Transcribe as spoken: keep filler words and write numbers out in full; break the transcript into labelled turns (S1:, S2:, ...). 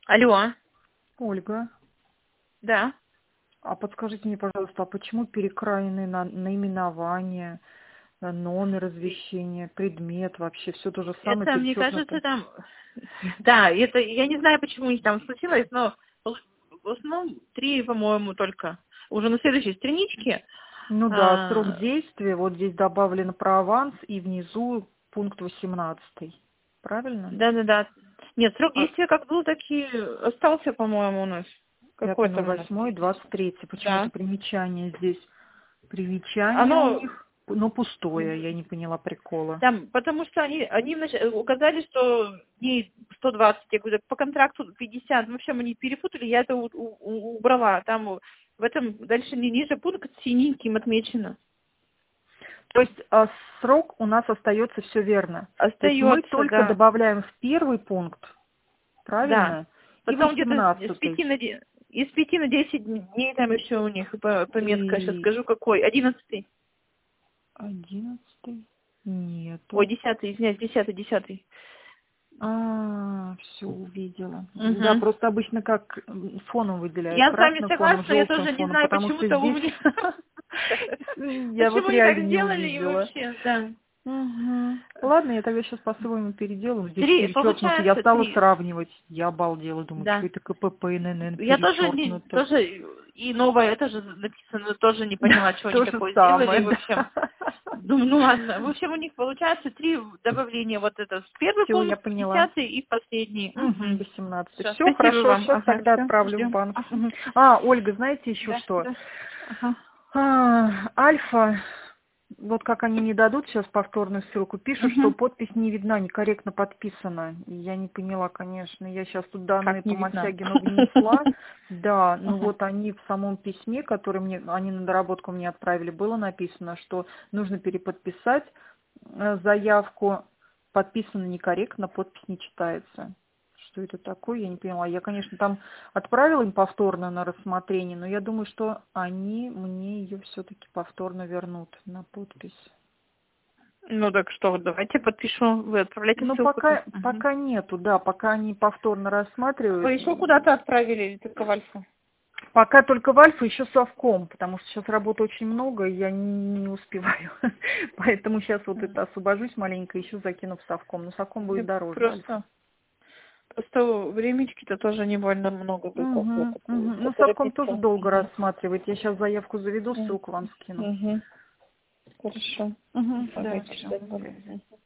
S1: Алло.
S2: Ольга,
S1: Да.
S2: а подскажите мне, пожалуйста, а почему перекраены на наименование, э, номер извещения, предмет, вообще все то же самое
S1: Это, мне кажется,
S2: перечеркнуто?
S1: там... Да, это... Я не знаю, почему у них там случилось, но в основном три, по-моему, только. Уже на следующей страничке.
S2: Ну да, срок
S1: А,
S2: действия, вот здесь добавлено про аванс и внизу пункт восемнадцатый. Правильно?
S1: Да-да-да. Нет, срок
S2: А
S1: действия как был, так и остался, по-моему, у нас. Какой
S2: пятое ноль
S1: там у нас?
S2: восьмое двадцать третье. Почему-то
S1: Да.
S2: примечание здесь. Примечание у
S1: Оно...
S2: них, но пустое, я не поняла прикола.
S1: Там, потому что они, они внач- указали, что дней сто двадцать, я говорю, по контракту пятьдесят. В общем, они перепутали, я это у- у- убрала. Там в этом дальше не ниже пункт синеньким отмечено.
S2: То есть а, срок у нас остается все верно. То есть мы
S1: Остается,
S2: только
S1: да.
S2: добавляем в первый пункт,
S1: Да.
S2: правильно? И
S1: Потом где-то с
S2: восемнадцатый.
S1: пяти на де- из пяти на десять дней там еще у них по- пометка, сейчас
S2: И
S1: скажу какой. Одиннадцатый.
S2: одиннадцатый
S1: Ой,
S2: нету.
S1: десятый, извиняюсь, десятый, десятый.
S2: А, все увидела. Да,
S1: Угу.
S2: просто обычно как м, фоном выделяют,
S1: Я с вами
S2: красным фоном,
S1: согласна, я
S2: желтым
S1: тоже не
S2: фоном,
S1: знаю,
S2: потому что
S1: почему-то у
S2: здесь
S1: меня...
S2: я вот
S1: Почему они так
S2: реально не
S1: сделали и
S2: увидела.
S1: вообще, да.
S2: Мгм. Ладно, я тогда сейчас по-своему переделаю. Здесь
S1: Три,
S2: перечеркнуто. Я
S1: получается,
S2: стала
S1: три.
S2: сравнивать. Я обалдела. Думаю, что
S1: Да.
S2: это КПП, ННН
S1: Я тоже, не,
S2: перечеркнуто.
S1: тоже и новое тоже написано, тоже не поняла, что они
S2: То же
S1: такое сделали,
S2: самое,
S1: в общем.
S2: да.
S1: Думаю, ну ладно. В общем, у них получается три добавления. Вот это в первый
S2: Все, я
S1: пункт,
S2: поняла.
S1: десятый и в последний.
S2: Угу,
S1: Угу.
S2: восемнадцатый.
S1: Все,
S2: Все,
S1: спасибо
S2: хорошо,
S1: вам.
S2: сейчас
S1: Ага,
S2: тогда
S1: все,
S2: отправлю в
S1: ждем.
S2: банк.
S1: Ага.
S2: Мгм. А, Ольга, знаете еще
S1: Да,
S2: что?
S1: да. Ага.
S2: А, Альфа, вот как они не дадут сейчас повторную ссылку, пишут, что
S1: Угу.
S2: подпись не видна, некорректно подписана. И я не поняла, конечно. Я сейчас тут данные
S1: Как
S2: по
S1: не видно.
S2: Мосягину внесла. Да, ну
S1: Ага.
S2: вот они в самом письме, которое мне, они на доработку мне отправили, было написано, что нужно переподписать э, заявку. Подписано некорректно, подпись не читается. Что это такое, я не поняла. Я, конечно, там отправила им повторно на рассмотрение, но я думаю, что они мне ее все-таки повторно вернут на подпись.
S1: Ну так что, давайте подпишу. Вы отправляйте
S2: Ну,
S1: ссылку-то.
S2: пока,
S1: Угу.
S2: пока нету, да, пока они повторно рассматривают.
S1: Вы еще куда-то отправили или только в Альфа?
S2: Пока только в Альфа, еще совком, потому что сейчас работы очень много, и я не, не успеваю. Поэтому сейчас вот это освобожусь маленько, еще закину в совком. Но совком будет
S1: Я
S2: дороже Альфа.
S1: просто, просто времечки-то тоже не больно много, только
S2: Угу, угу. Ну, совком тоже
S1: поторопиться.
S2: долго
S1: Угу.
S2: рассматривает. Я сейчас заявку заведу, ссылку вам скину.
S1: Угу. Хорошо.
S2: Угу, да,
S1: Давайте
S2: все.
S1: ждать.